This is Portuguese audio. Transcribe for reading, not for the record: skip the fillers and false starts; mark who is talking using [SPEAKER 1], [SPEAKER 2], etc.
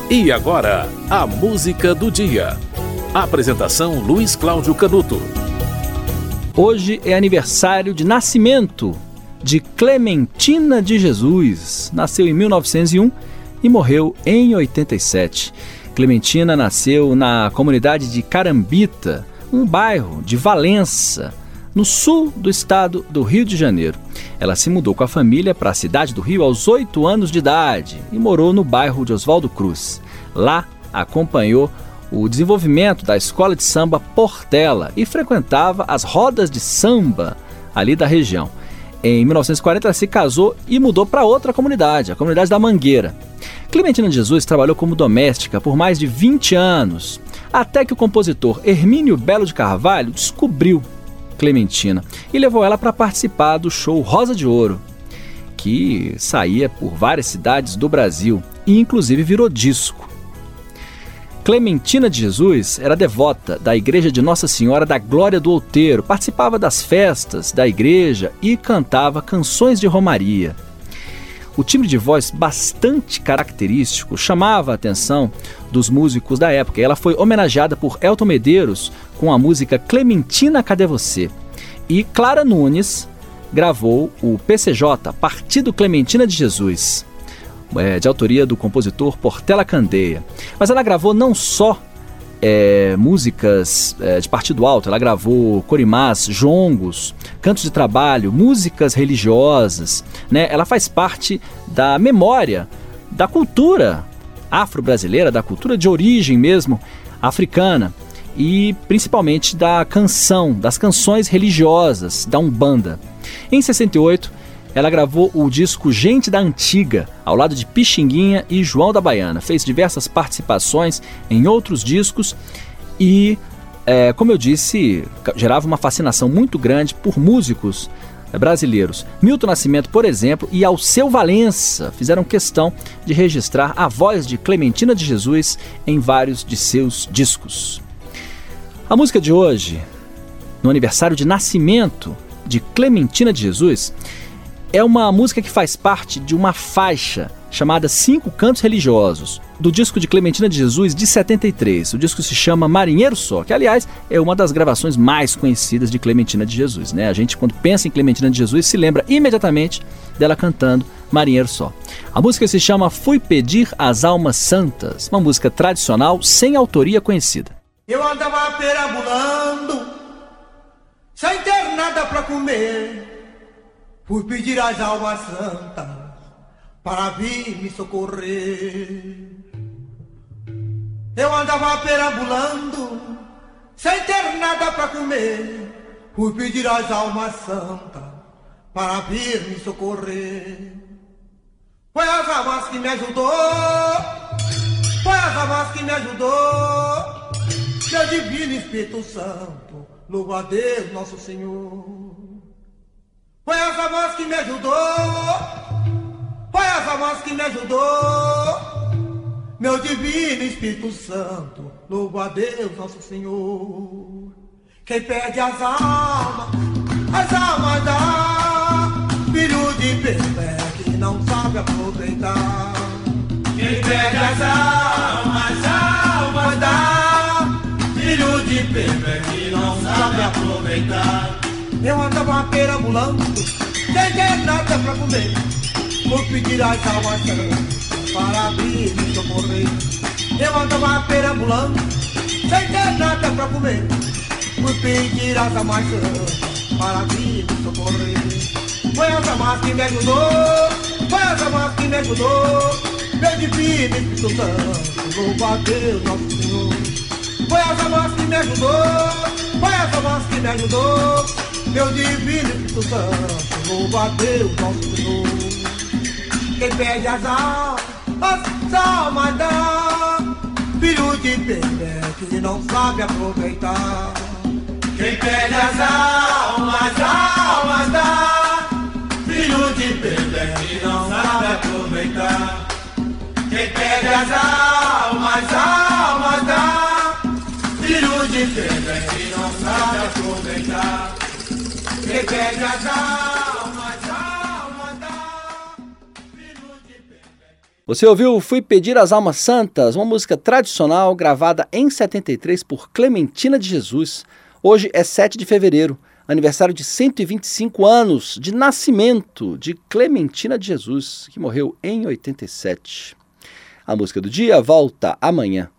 [SPEAKER 1] E agora, a música do dia. Apresentação Luiz Cláudio Canuto.
[SPEAKER 2] Hoje é aniversário de nascimento de Clementina de Jesus. Nasceu em 1901 e morreu em 87. Clementina nasceu na comunidade de Carambita, um bairro de Valença, no sul do estado do Rio de Janeiro. Ela se mudou com a família para a cidade do Rio aos 8 anos de idade e morou no bairro de Oswaldo Cruz. Lá, acompanhou o desenvolvimento da escola de samba Portela e frequentava as rodas de samba ali da região. Em 1940, ela se casou e mudou para outra comunidade, a comunidade da Mangueira. Clementina de Jesus trabalhou como doméstica por mais de 20 anos, até que o compositor Hermínio Belo de Carvalho descobriu Clementina e levou ela para participar do show Rosa de Ouro, que saía por várias cidades do Brasil e inclusive virou disco. Clementina de Jesus era devota da Igreja de Nossa Senhora da Glória do Outeiro, participava das festas da igreja e cantava canções de romaria. O timbre de voz bastante característico chamava a atenção dos músicos da época. Ela foi homenageada por Elton Medeiros com a música Clementina, Cadê Você? E Clara Nunes gravou o PCJ, Partido Clementina de Jesus, de autoria do compositor Portela Candeia. Mas ela gravou não só músicas de partido alto, ela gravou corimás, jongos, cantos de trabalho, músicas religiosas, né? Ela faz parte da memória, da cultura afro-brasileira, da cultura de origem mesmo africana e principalmente da canção, das canções religiosas da Umbanda. Em 68, ela gravou o disco Gente da Antiga, ao lado de Pixinguinha e João da Baiana. Fez diversas participações em outros discos e, como eu disse, gerava uma fascinação muito grande por músicos brasileiros. Milton Nascimento, por exemplo, e Alceu Valença fizeram questão de registrar a voz de Clementina de Jesus em vários de seus discos. A música de hoje, no aniversário de nascimento de Clementina de Jesus, é uma música que faz parte de uma faixa chamada 5 Cantos Religiosos, do disco de Clementina de Jesus de 73. O disco se chama Marinheiro Só, que aliás é uma das gravações mais conhecidas de Clementina de Jesus, né? A gente, quando pensa em Clementina de Jesus, se lembra imediatamente dela cantando Marinheiro Só. A música se chama Fui Pedir às Almas Santas, uma música tradicional sem autoria conhecida.
[SPEAKER 3] Eu andava perambulando, sem ter nada pra comer. Fui pedir às almas santas para vir me socorrer. Eu andava perambulando, sem ter nada para comer. Fui pedir às almas santas para vir me socorrer. Foi as almas que me ajudou, foi as almas que me ajudou. Meu divino Espírito Santo, louva a Deus nosso Senhor. Foi essa voz que me ajudou, foi essa voz que me ajudou. Meu divino Espírito Santo, louva a Deus nosso Senhor. Quem perde as almas dá. Filho de Pelé que não sabe aproveitar. Quem perde as almas dá. Filho de Pelé que não sabe aproveitar. Eu andava perambulando, sem ter nada pra comer. Fui pedir às almas santas para vir me socorrer. Eu andava perambulando, sem ter nada pra comer. Fui pedir às almas santas para vir me socorrer. Foi as almas que me ajudou, foi as almas que me ajudou. Meu divino Espírito Santo, louva a Deus nosso Senhor. Foi as almas que me ajudou, foi as almas que me ajudou. Meu divino Espírito Santo, louva a Deus nosso Senhor. Quem perde as almas dá. Filho de Pelé que não sabe aproveitar. Quem perde as almas dá. Filho de Pelé que não sabe aproveitar. Quem perde as almas dá. Filho de Pelé que não sabe aproveitar. Quem perde as almas dá. Filho de Pelé.
[SPEAKER 2] Você ouviu Fui Pedir às Almas Santas, uma música tradicional gravada em 73 por Clementina de Jesus. Hoje é 7 de fevereiro, aniversário de 125 anos de nascimento de Clementina de Jesus, que morreu em 87. A música do dia volta amanhã.